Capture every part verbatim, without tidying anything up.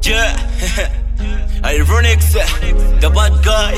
Yeah, Ironix, the bad guy.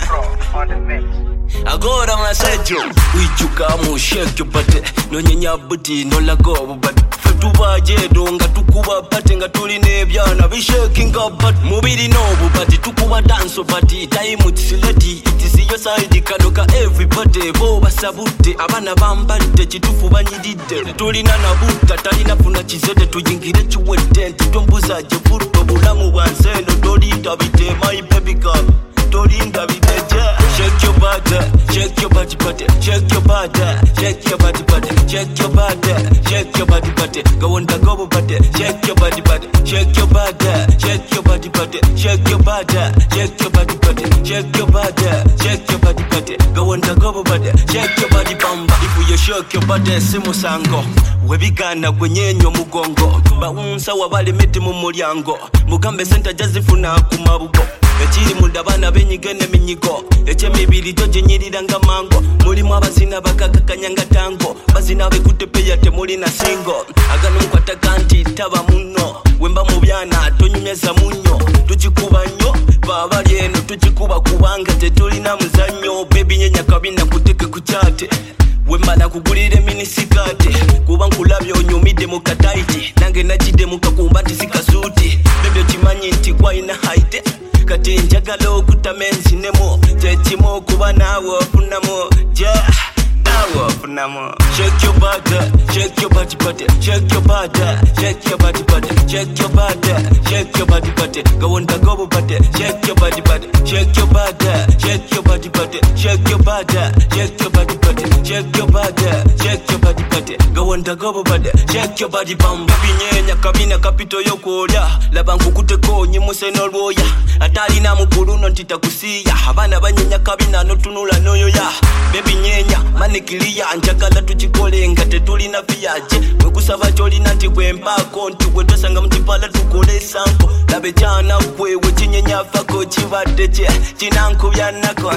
I go down and said you. We took a shake your body. No nyanya booty, no lago, but Fetuba Jedonga Tukuba Patinga Tulinebiana. We shaking up, but Mobili no, but the Tukuba dance, but the time with Sileti. It is your side, the Kadoka, everybody. Boba Sabute, Avana Bamba, the Chitufubani did. Tulina Nabuta, Talina Punachizete to Yingi, you went ten to Tombuza, Japuto, Bulamu, and Seno, Dodi, Davide, my baby girl. Dodi, Davide, shake your body, shake your body, body, shake your body, shake your body, body, shake your body, shake your body, body, go on the go body, shake your body, body, shake your body, shake your body, body, shake your body, shake your body, body, shake your body, shake your body, body, go on the go body, shake your body, bamba. If you shake your body, simu sango, webigana kwenyenyo mugongo, baunsa wabali meti mu mulyango, mugambe center jazifuna kumabugo. Echiri mundabana benyigene minyigo echemibiri toje nyiriranga mango mulimu abazina bakakakanyanga tango bazina bekutepeya temuli na singo agano mkwata kanti taba muno wemba mubyana tonyumyeza munyo tukikuba nnyo baba lyeno tukikuba kubanga tetulina muzanyo baby nyenya kabina kuteke kuchate wemala kugulire minisikate kuba nkulabye onyumide mu kataiti nange nakide mu kakumba ntisikasuti bebyo kimanyi nti kwaina haite kati njagala okutamenzi nemo kyekimo kuba naawe ofunamo ja naawe ofunamo. Shake your body, shake your body, body, shake your body, shake your body, body, shake your body, shake your body, body, go on the go body, shake your body, body, shake your body, shake your body, body, shake your body, shake your body, body, shake your body, shake your body, body, go on the go body, shake your body, bam. Binyenya kabina kapito yokolya laba nkukuteko nyimuse n'olwoya atalina mukuluno ntitakusiya abana banyenya kabina notunula noyoya baby nyenya manikiliya njagala tukikolenga tetulina viyaje wekusaba kyolina nti gwempako nti gwetosanga mutipala tukole sanko labe kyana kwewe kinyenya fako kibadde kye kinankubyanako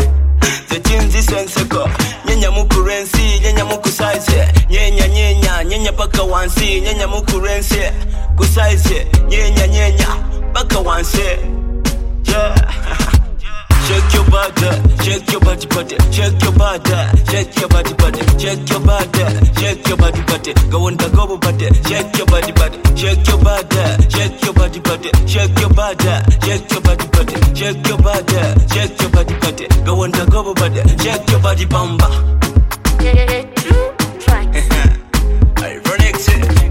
zekinzi senseko nyenya mukurensi nyenya mukusaize nyenya nyenya nyenya paka wansi nyenya mukurensi kusaize nyenya nyenya paka wansi yeah. Shake your body, shake your body, body, shake your body, shake your body, body, shake your body, shake your body, body, go on the go body, shake your body, body, shake your body, shake your body, body, shake your body, shake your body, body, shake your body, shake your body, body, go on the go body, shake your body, bamba. True track. Ironix.